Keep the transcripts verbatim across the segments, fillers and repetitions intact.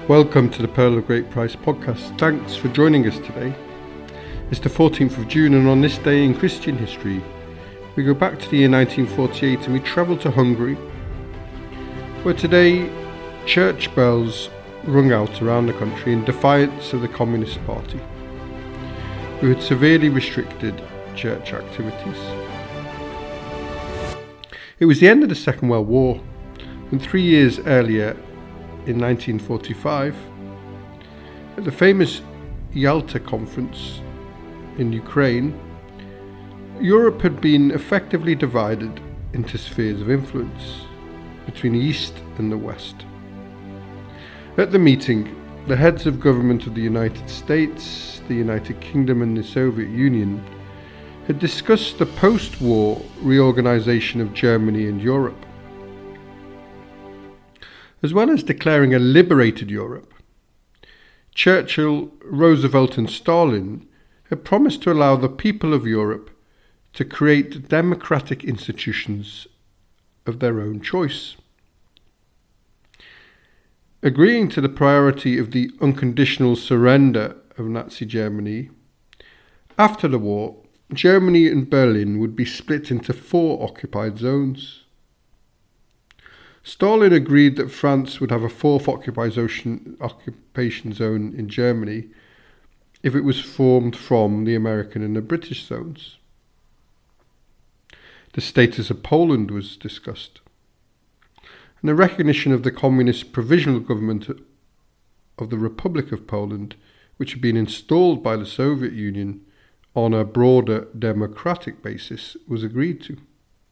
Welcome to the Pearl of Great Price podcast. Thanks for joining us today. It's the fourteenth of June, and on this day in Christian history, we go back to the year nineteen forty-eight and we travel to Hungary, where today church bells rung out around the country in defiance of the Communist Party, who had severely restricted church activities. It was the end of the Second World War, and three years earlier, in nineteen forty-five, at the famous Yalta Conference in Ukraine, Europe had been effectively divided into spheres of influence between the East and the West. At the meeting, the heads of government of the United States, the United Kingdom and the Soviet Union had discussed the post-war reorganization of Germany and Europe. As well as declaring a liberated Europe, Churchill, Roosevelt and Stalin had promised to allow the people of Europe to create democratic institutions of their own choice. Agreeing to the priority of the unconditional surrender of Nazi Germany, after the war, Germany and Berlin would be split into four occupied zones. Stalin agreed that France would have a fourth occupation zone in Germany if it was formed from the American and the British zones. The status of Poland was discussed, and the recognition of the communist provisional government of the Republic of Poland, which had been installed by the Soviet Union on a broader democratic basis, was agreed to.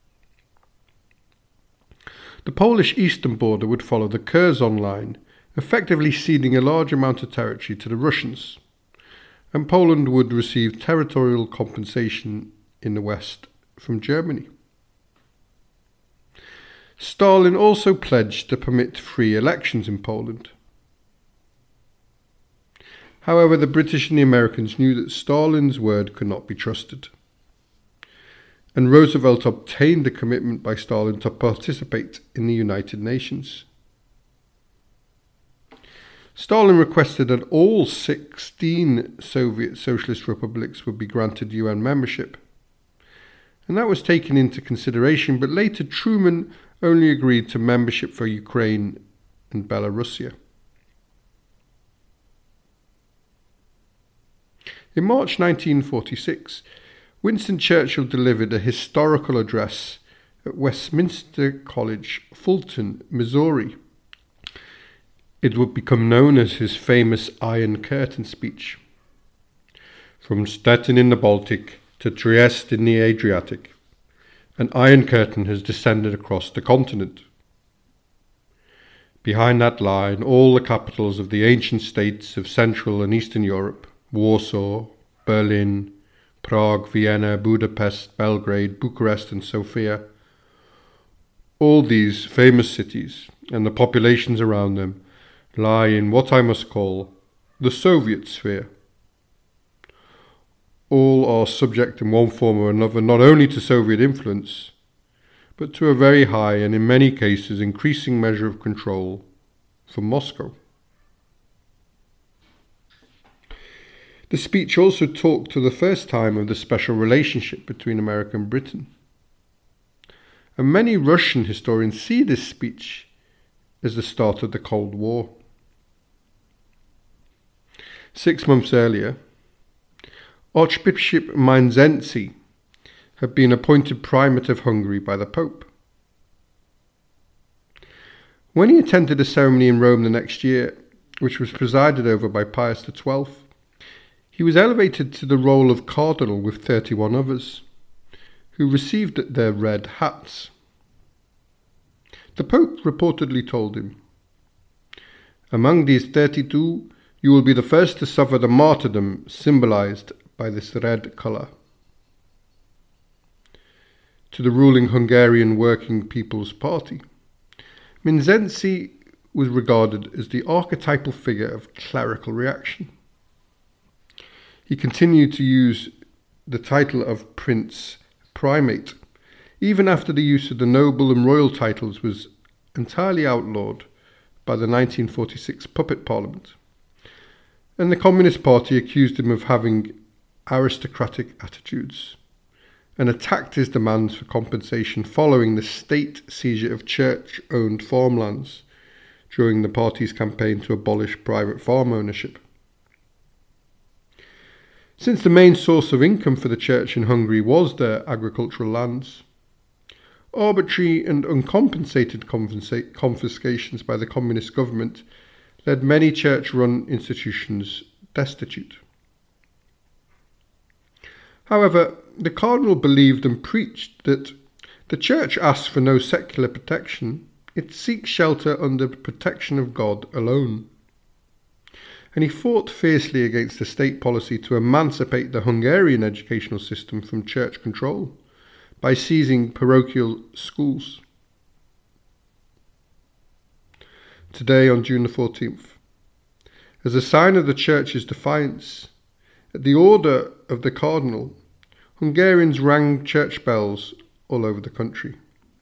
The Polish eastern border would follow the Curzon line, effectively ceding a large amount of territory to the Russians, and Poland would receive territorial compensation in the west from Germany. Stalin also pledged to permit free elections in Poland. However, the British and the Americans knew that Stalin's word could not be trusted, and Roosevelt obtained a commitment by Stalin to participate in the United Nations. Stalin requested that all sixteen Soviet Socialist republics would be granted U N membership, and that was taken into consideration, but later Truman only agreed to membership for Ukraine and Belarusia. In March nineteen forty-six, Winston Churchill delivered a historical address at Westminster College, Fulton, Missouri. It would become known as his famous Iron Curtain speech. From Stettin in the Baltic to Trieste in the Adriatic, an Iron Curtain has descended across the continent. Behind that line, all the capitals of the ancient states of Central and Eastern Europe, Warsaw, Berlin, Prague, Vienna, Budapest, Belgrade, Bucharest and Sofia, all these famous cities and the populations around them lie in what I must call the Soviet sphere. All are subject in one form or another not only to Soviet influence, but to a very high and in many cases increasing measure of control from Moscow. The speech also talked for the first time of the special relationship between America and Britain. And many Russian historians see this speech as the start of the Cold War. Six months earlier, Archbishop Mindzenci had been appointed Primate of Hungary by the Pope. When he attended a ceremony in Rome the next year, which was presided over by Pius the twelfth, he was elevated to the role of cardinal with thirty-one others, who received their red hats. The Pope reportedly told him, "Among these thirty-two, you will be the first to suffer the martyrdom symbolized by this red colour." To the ruling Hungarian Working People's Party, Mindzenci was regarded as the archetypal figure of clerical reaction. He continued to use the title of Prince Primate, even after the use of the noble and royal titles was entirely outlawed by the nineteen forty-six puppet parliament, and the Communist Party accused him of having aristocratic attitudes and attacked his demands for compensation following the state seizure of church-owned farmlands during the party's campaign to abolish private farm ownership. Since the main source of income for the church in Hungary was their agricultural lands, arbitrary and uncompensated confiscations by the communist government led many church-run institutions destitute. However, the cardinal believed and preached that the church asks for no secular protection, it seeks shelter under the protection of God alone. And he fought fiercely against the state policy to emancipate the Hungarian educational system from church control by seizing parochial schools. Today, on June the fourteenth, as a sign of the church's defiance, at the order of the cardinal, Hungarians rang church bells all over the country.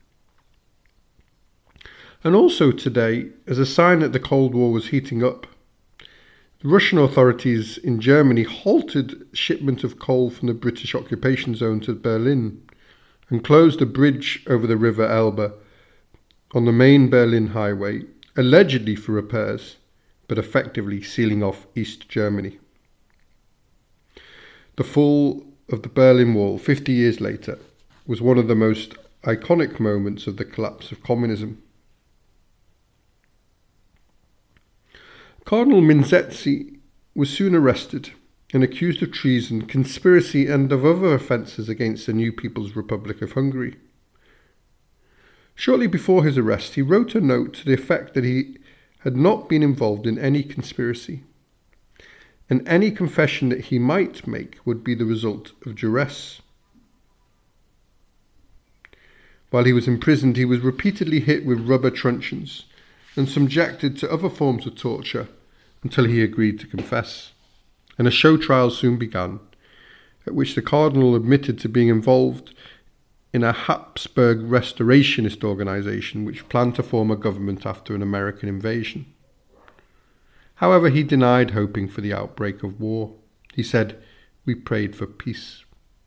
And also today, as a sign that the Cold War was heating up, the Russian authorities in Germany halted shipment of coal from the British occupation zone to Berlin and closed a bridge over the River Elbe on the main Berlin highway, allegedly for repairs, but effectively sealing off East Germany. The fall of the Berlin Wall fifty years later was one of the most iconic moments of the collapse of communism. Cardinal Mindzelsi was soon arrested and accused of treason, conspiracy and of other offences against the new People's Republic of Hungary. Shortly before his arrest, he wrote a note to the effect that he had not been involved in any conspiracy, and any confession that he might make would be the result of duress. While he was imprisoned, he was repeatedly hit with rubber truncheons and subjected to other forms of torture until he agreed to confess. And a show trial soon began, at which the cardinal admitted to being involved in a Habsburg restorationist organisation which planned to form a government after an American invasion. However, he denied hoping for the outbreak of war. He said, "We prayed for peace."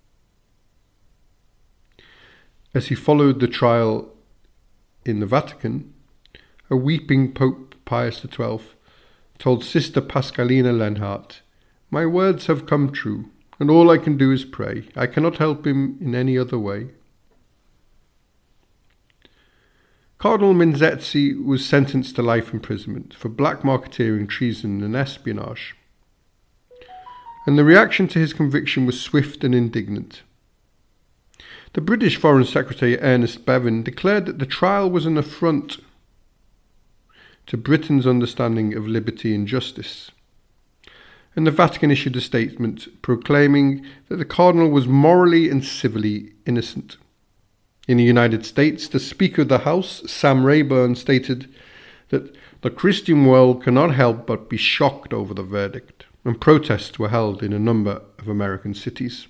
As he followed the trial in the Vatican, a weeping Pope Pius the twelfth told Sister Pascalina Lenhardt, "My words have come true, and all I can do is pray. I cannot help him in any other way." Cardinal Mindzelsi was sentenced to life imprisonment for black marketeering, treason and espionage. And the reaction to his conviction was swift and indignant. The British Foreign Secretary Ernest Bevin declared that the trial was an affront to Britain's understanding of liberty and justice. And the Vatican issued a statement proclaiming that the cardinal was morally and civilly innocent. In the United States, the Speaker of the House, Sam Rayburn, stated that the Christian world cannot help but be shocked over the verdict, and protests were held in a number of American cities.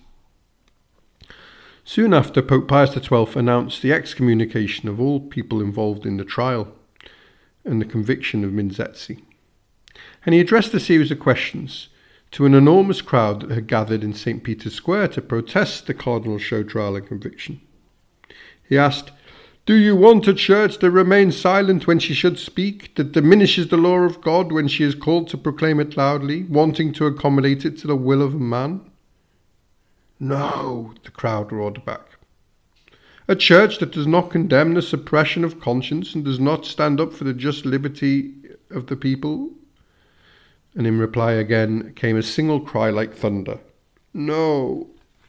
Soon after, Pope Pius the twelfth announced the excommunication of all people involved in the trial and the conviction of Mindzelsi. And he addressed a series of questions to an enormous crowd that had gathered in Saint Peter's Square to protest the cardinal's show trial and conviction. He asked, "Do you want a church that remains silent when she should speak, that diminishes the law of God when she is called to proclaim it loudly, wanting to accommodate it to the will of man?" "No," the crowd roared back. "A church that does not condemn the suppression of conscience and does not stand up for the just liberty of the people?" And in reply again came a single cry like thunder, "No."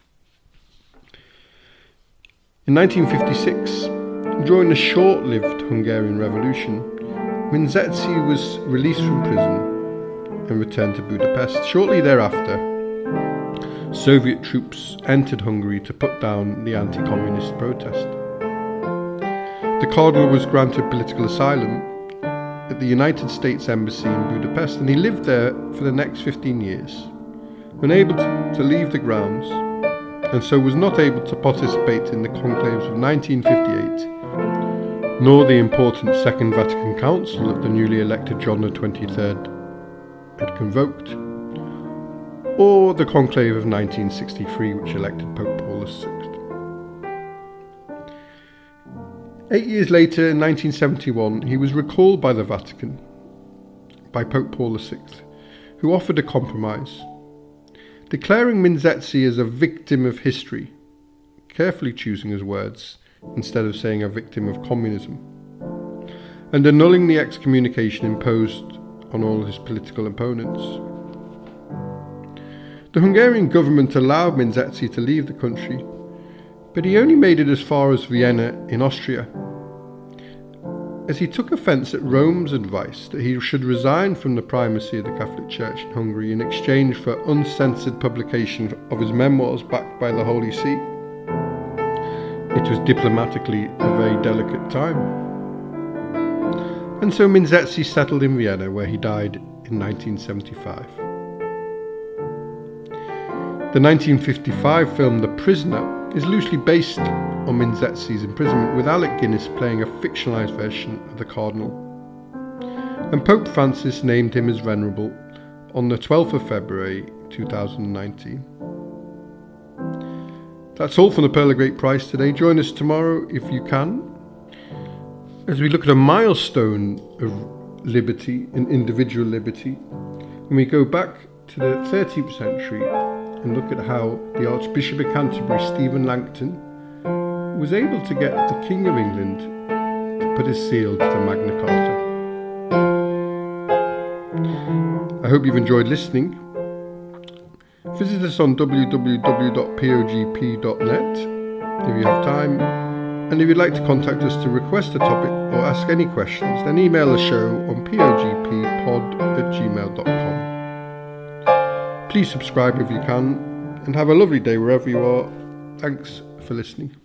In nineteen fifty-six, during the short-lived Hungarian Revolution, Mindzelsi was released from prison and returned to Budapest. Shortly thereafter, Soviet troops entered Hungary to put down the anti-communist protest. The cardinal was granted political asylum at the United States Embassy in Budapest, and he lived there for the next fifteen years, unable to leave the grounds, and so was not able to participate in the conclaves of nineteen fifty-eight, nor the important Second Vatican Council that the newly elected John the twenty-third had convoked, or the conclave of nineteen sixty-three, which elected Pope Paul the sixth. Eight years later, in nineteen seventy-one, he was recalled by the Vatican, by Pope Paul the sixth, who offered a compromise, declaring Minzetzi as a victim of history, carefully choosing his words, instead of saying a victim of communism, and annulling the excommunication imposed on all his political opponents. The Hungarian government allowed Minzetzi to leave the country, but he only made it as far as Vienna in Austria, as he took offence at Rome's advice that he should resign from the primacy of the Catholic Church in Hungary in exchange for uncensored publication of his memoirs backed by the Holy See. It was diplomatically a very delicate time. And so Minzetzi settled in Vienna, where he died in nineteen seventy-five. The nineteen fifty-five film The Prisoner is loosely based on Minzetzi's imprisonment, with Alec Guinness playing a fictionalised version of the Cardinal. And Pope Francis named him as Venerable on the twelfth of February two thousand nineteen. That's all from the Pearl of Great Price today. Join us tomorrow if you can, as we look at a milestone of liberty and individual liberty, and we go back to the thirteenth century and look at how the Archbishop of Canterbury, Stephen Langton, was able to get the King of England to put his seal to the Magna Carta. I hope you've enjoyed listening. Visit us on w w w dot p o g p dot net if you have time, and if you'd like to contact us to request a topic or ask any questions, then email the show on p o g p pod at gmail dot com. Please subscribe if you can, and have a lovely day wherever you are. Thanks for listening.